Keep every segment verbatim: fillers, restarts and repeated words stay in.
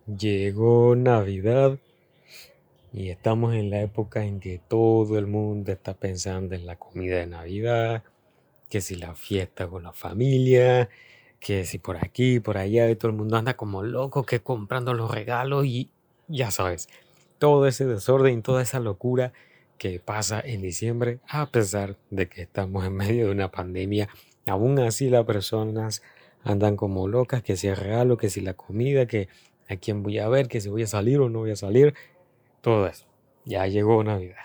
Llegó Navidad y estamos en la época en que todo el mundo está pensando en la comida de Navidad, que si la fiesta con la familia, que si por aquí, por allá, y todo el mundo anda como loco que comprando los regalos y ya sabes, todo ese desorden, toda esa locura que pasa en diciembre, a pesar de que estamos en medio de una pandemia, aún así las personas andan como locas, que si el regalo, que si la comida, que a quién voy a ver, que si voy a salir o no voy a salir, todo eso. Ya llegó Navidad.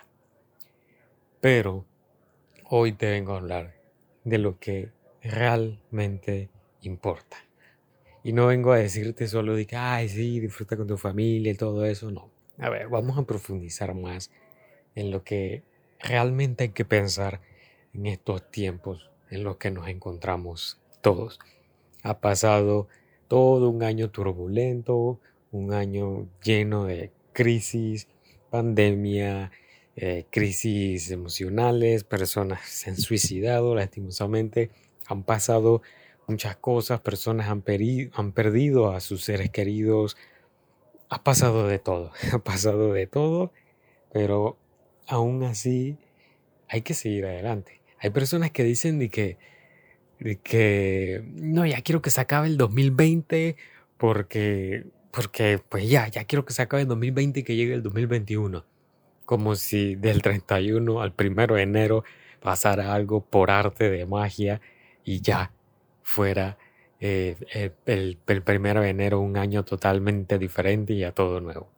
Pero hoy te vengo a hablar de lo que realmente importa. Y no vengo a decirte solo de que, ay, sí, disfruta con tu familia y todo eso. No. A ver, vamos a profundizar más en lo que realmente hay que pensar en estos tiempos en los que nos encontramos todos. Ha pasado todo un año turbulento, un año lleno de crisis, pandemia, eh, crisis emocionales, personas se han suicidado lastimosamente, han pasado muchas cosas, personas han, peri- han perdido a sus seres queridos, ha pasado de todo, ha pasado de todo, pero aún así hay que seguir adelante. Hay personas que dicen de que de que no, ya quiero que se acabe el dos mil veinte porque, porque pues ya, ya quiero que se acabe el dos mil veinte y que llegue el dos mil veintiuno. Como si del treinta y uno al primero de enero pasara algo por arte de magia y ya fuera eh, el, el, el primero de enero un año totalmente diferente y ya todo nuevo.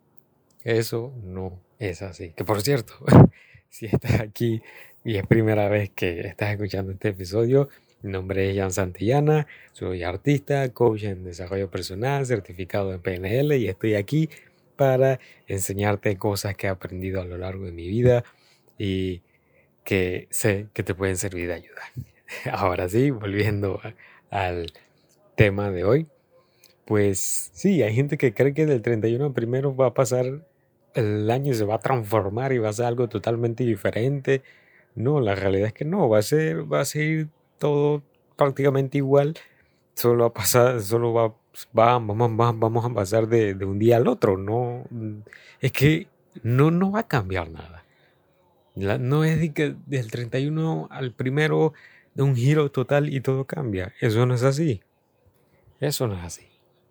Eso no es así. Que por cierto, si estás aquí y es primera vez que estás escuchando este episodio, mi nombre es Jan Santillana, soy artista, coach en desarrollo personal, certificado en P N L y estoy aquí para enseñarte cosas que he aprendido a lo largo de mi vida y que sé que te pueden servir de ayuda. Ahora sí, volviendo a- al tema de hoy, pues sí, hay gente que cree que del treinta y uno al primero va a pasar el año y se va a transformar y va a ser algo totalmente diferente. No, la realidad es que no, va a ser, va a seguir todo prácticamente igual, solo va a pasar, solo va, va- vamos, va- vamos a pasar de, de un día al otro, no, es que no, no va a cambiar nada. La- no es de que del treinta y uno al primero de un giro total y todo cambia, eso no es así, eso no es así.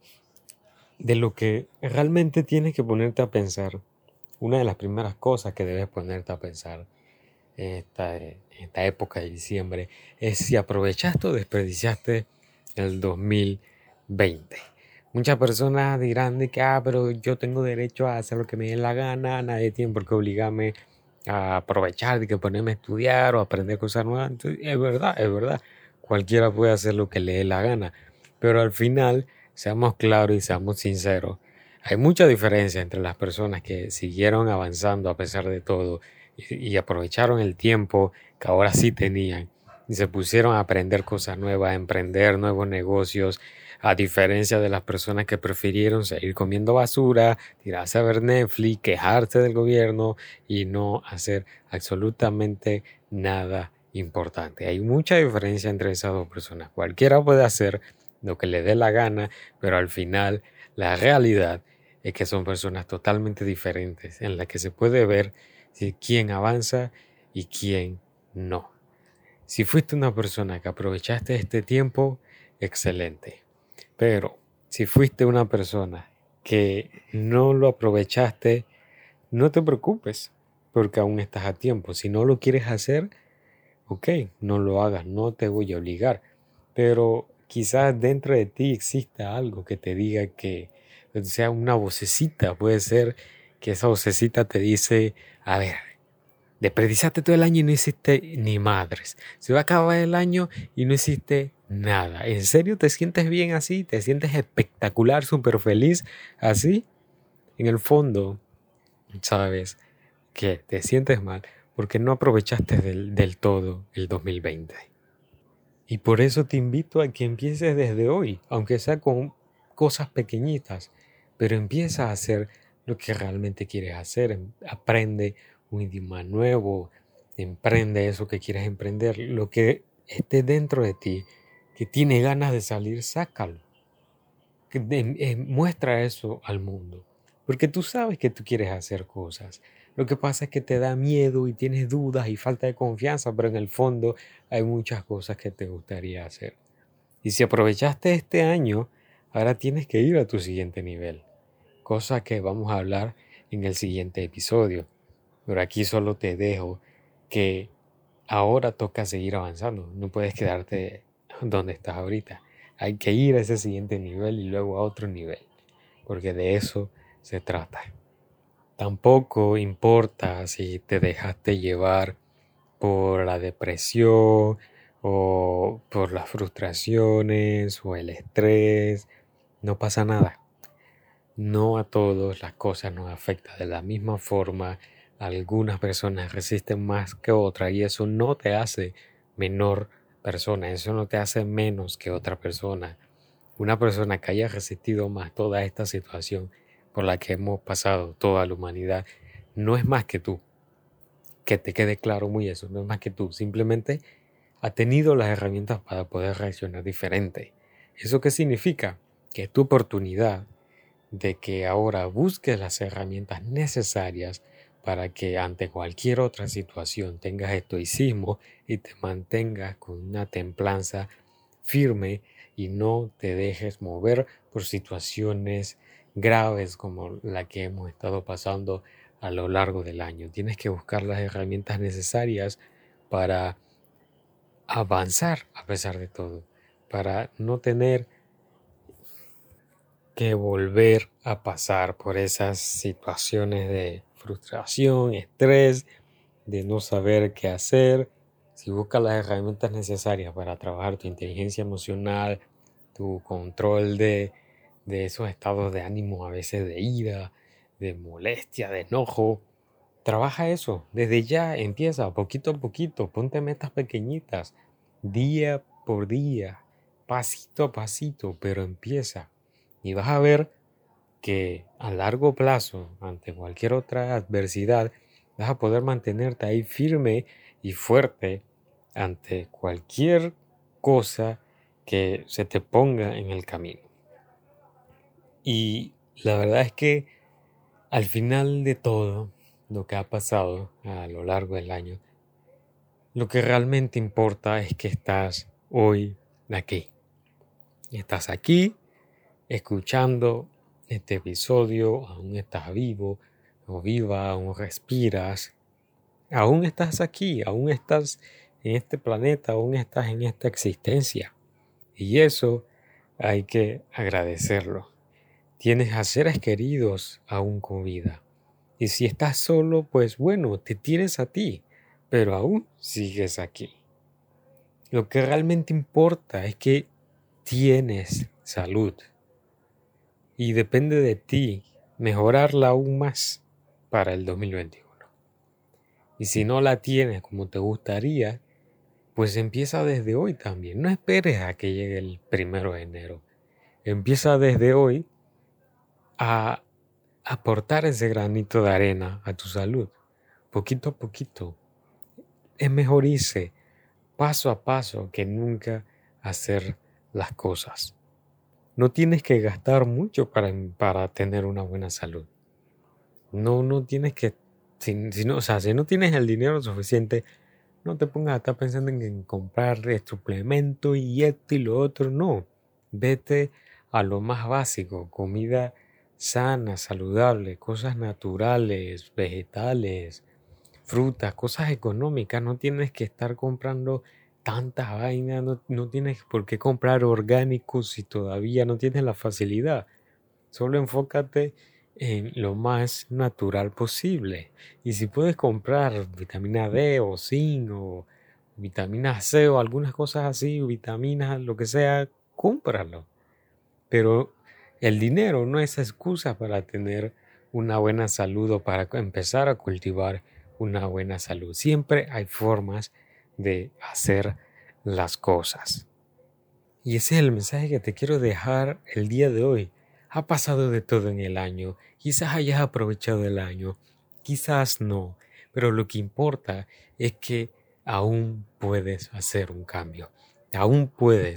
De lo que realmente tienes que ponerte a pensar, una de las primeras cosas que debes ponerte a pensar en esta, en esta época de diciembre es si aprovechaste o desperdiciaste el dos mil veinte. Muchas personas dirán de que, ah, pero yo tengo derecho a hacer lo que me dé la gana, nadie tiene por qué obligarme a aprovechar, de que ponerme a estudiar o aprender cosas nuevas. Entonces, es verdad, es verdad. Cualquiera puede hacer lo que le dé la gana. Pero al final, seamos claros y seamos sinceros, hay mucha diferencia entre las personas que siguieron avanzando a pesar de todo y, y aprovecharon el tiempo que ahora sí tenían y se pusieron a aprender cosas nuevas, a emprender nuevos negocios, a diferencia de las personas que prefirieron seguir comiendo basura, tirarse a ver Netflix, quejarse del gobierno y no hacer absolutamente nada importante. Hay mucha diferencia entre esas dos personas. Cualquiera puede hacer lo que le dé la gana, pero al final la realidad es que son personas totalmente diferentes en las que se puede ver si quién avanza y quién no. Si fuiste una persona que aprovechaste este tiempo, excelente. Pero si fuiste una persona que no lo aprovechaste, no te preocupes, porque aún estás a tiempo. Si no lo quieres hacer, ok, no lo hagas, no te voy a obligar. Pero quizás dentro de ti exista algo que te diga que, o sea, una vocecita, puede ser que esa vocecita te dice, a ver, desperdiciaste todo el año y no hiciste ni madres. Se va a acabar el año y no hiciste nada. ¿En serio te sientes bien así? ¿Te sientes espectacular, súper feliz así? En el fondo, sabes que te sientes mal porque no aprovechaste del, del todo el dos mil veinte. Y por eso te invito a que empieces desde hoy, aunque sea con cosas pequeñitas, pero empieza a hacer lo que realmente quieres hacer. Em- Aprende un idioma nuevo, emprende eso que quieres emprender, lo que esté dentro de ti, que tiene ganas de salir, sácalo. que de- eh, muestra eso al mundo. Porque tú sabes que tú quieres hacer cosas. Lo que pasa es que te da miedo y tienes dudas y falta de confianza, pero en el fondo hay muchas cosas que te gustaría hacer. Y si aprovechaste este año, ahora tienes que ir a tu siguiente nivel, cosa que vamos a hablar en el siguiente episodio. Pero aquí solo te dejo que ahora toca seguir avanzando. No puedes quedarte donde estás ahorita. Hay que ir a ese siguiente nivel y luego a otro nivel, porque de eso se trata. Tampoco importa si te dejaste llevar por la depresión o por las frustraciones o el estrés. No pasa nada. No a todos las cosas nos afectan de la misma forma. Algunas personas resisten más que otras y eso no te hace menor persona, eso no te hace menos que otra persona. Una persona que haya resistido más toda esta situación por la que hemos pasado toda la humanidad no es más que tú. Que te quede claro muy eso, no es más que tú. Simplemente ha tenido las herramientas para poder reaccionar diferente. ¿Eso qué significa? Que es tu oportunidad de que ahora busques las herramientas necesarias para que ante cualquier otra situación tengas estoicismo y te mantengas con una templanza firme y no te dejes mover por situaciones graves como la que hemos estado pasando a lo largo del año. Tienes que buscar las herramientas necesarias para avanzar a pesar de todo, para no tener que volver a pasar por esas situaciones de frustración, estrés, de no saber qué hacer. Si buscas las herramientas necesarias para trabajar tu inteligencia emocional, tu control de, de esos estados de ánimo, a veces de ira, de molestia, de enojo, trabaja eso. Desde ya empieza poquito a poquito, ponte metas pequeñitas, día por día, pasito a pasito, pero empieza. Y vas a ver que a largo plazo, ante cualquier otra adversidad, vas a poder mantenerte ahí firme y fuerte ante cualquier cosa que se te ponga en el camino. Y la verdad es que al final de todo lo que ha pasado a lo largo del año, lo que realmente importa es que estás hoy aquí. Estás aquí escuchando este episodio, aún estás vivo o viva, aún respiras, aún estás aquí, aún estás en este planeta, aún estás en esta existencia. Y eso hay que agradecerlo. Tienes a seres queridos aún con vida. Y si estás solo, pues bueno, te tienes a ti, pero aún sigues aquí. Lo que realmente importa es que tienes salud. Y depende de ti mejorarla aún más para el dos mil veintiuno. Y si no la tienes como te gustaría, pues empieza desde hoy también. No esperes a que llegue el primero de enero. Empieza desde hoy a aportar ese granito de arena a tu salud. Poquito a poquito. Es mejor irse paso a paso que nunca hacer las cosas. No tienes que gastar mucho para, para tener una buena salud. No, no tienes que, si, si no, o sea, si no tienes el dinero suficiente, no te pongas a estar pensando en, en comprar el suplemento y esto y lo otro. No, vete a lo más básico, comida sana, saludable, cosas naturales, vegetales, frutas, cosas económicas. No tienes que estar comprando tantas vainas, no, no tienes por qué comprar orgánicos si todavía no tienes la facilidad. Solo enfócate en lo más natural posible. Y si puedes comprar vitamina D o zinc o vitamina C o algunas cosas así, vitaminas, lo que sea, cómpralo. Pero el dinero no es excusa para tener una buena salud o para empezar a cultivar una buena salud. Siempre hay formas de hacer las cosas. Y ese es el mensaje que te quiero dejar el día de hoy. Ha pasado de todo en el año. Quizás hayas aprovechado el año, quizás no. Pero lo que importa es que aún puedes hacer un cambio. Aún puedes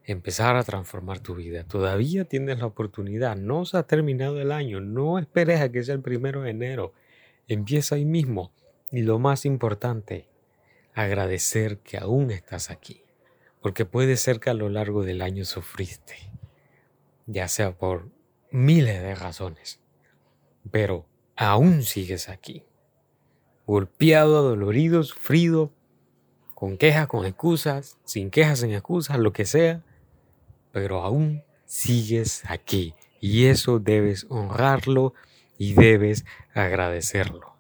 empezar a transformar tu vida. Todavía tienes la oportunidad. No se ha terminado el año. No esperes a que sea el primero de enero. Empieza ahí mismo. Y lo más importante, agradecer que aún estás aquí. Porque puede ser que a lo largo del año sufriste. Ya sea por miles de razones. Pero aún sigues aquí. Golpeado, adolorido, sufrido, con quejas, con excusas, sin quejas, sin excusas, lo que sea, pero aún sigues aquí y eso debes honrarlo y debes agradecerlo.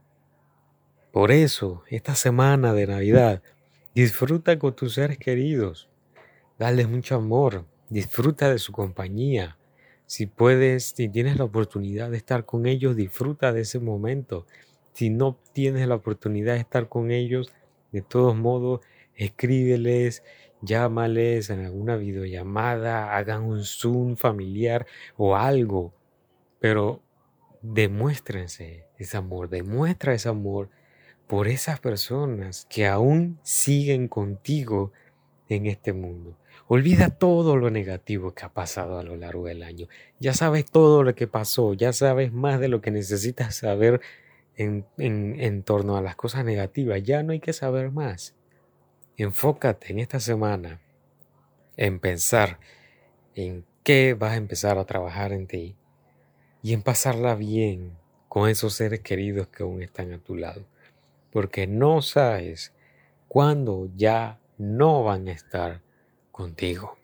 Por eso, esta semana de Navidad, disfruta con tus seres queridos, dales mucho amor, disfruta de su compañía. Si puedes, si tienes la oportunidad de estar con ellos, disfruta de ese momento. Si no tienes la oportunidad de estar con ellos, de todos modos, escríbeles, llámales en alguna videollamada, hagan un Zoom familiar o algo. Pero demuéstrense ese amor, demuestra ese amor por esas personas que aún siguen contigo en este mundo. Olvida todo lo negativo que ha pasado a lo largo del año. Ya sabes todo lo que pasó, ya sabes más de lo que necesitas saber en, en, en torno a las cosas negativas. Ya no hay que saber más. Enfócate en esta semana en pensar en qué vas a empezar a trabajar en ti y en pasarla bien con esos seres queridos que aún están a tu lado. Porque no sabes cuándo ya no van a estar contigo.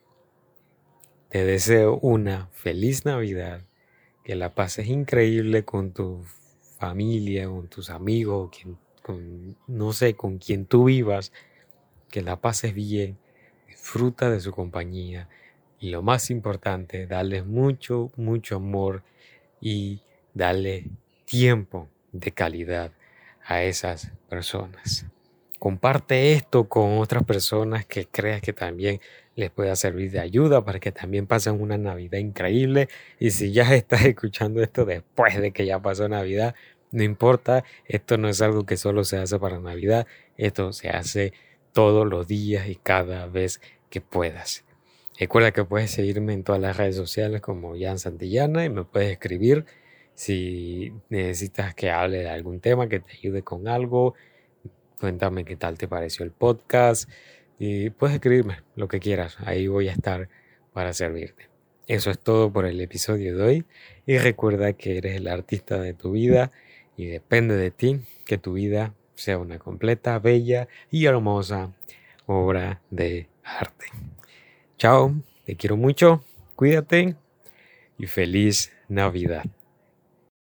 Te deseo una feliz Navidad, que la pases increíble con tu familia, con tus amigos, quien, con, no sé, con quien tú vivas, que la pases bien, disfruta de su compañía y lo más importante, darles mucho, mucho amor y darle tiempo de calidad a esas personas. Comparte esto con otras personas que creas que también les pueda servir de ayuda para que también pasen una Navidad increíble. Y si ya estás escuchando esto después de que ya pasó Navidad, no importa, esto no es algo que solo se hace para Navidad, esto se hace todos los días y cada vez que puedas. Recuerda que puedes seguirme en todas las redes sociales como Jan Santillana y me puedes escribir si necesitas que hable de algún tema, que te ayude con algo. Cuéntame qué tal te pareció el podcast y puedes escribirme lo que quieras. Ahí voy a estar para servirte. Eso es todo por el episodio de hoy y recuerda que eres el artista de tu vida y depende de ti que tu vida sea una completa, bella y hermosa obra de arte. Chao, te quiero mucho, cuídate y feliz Navidad.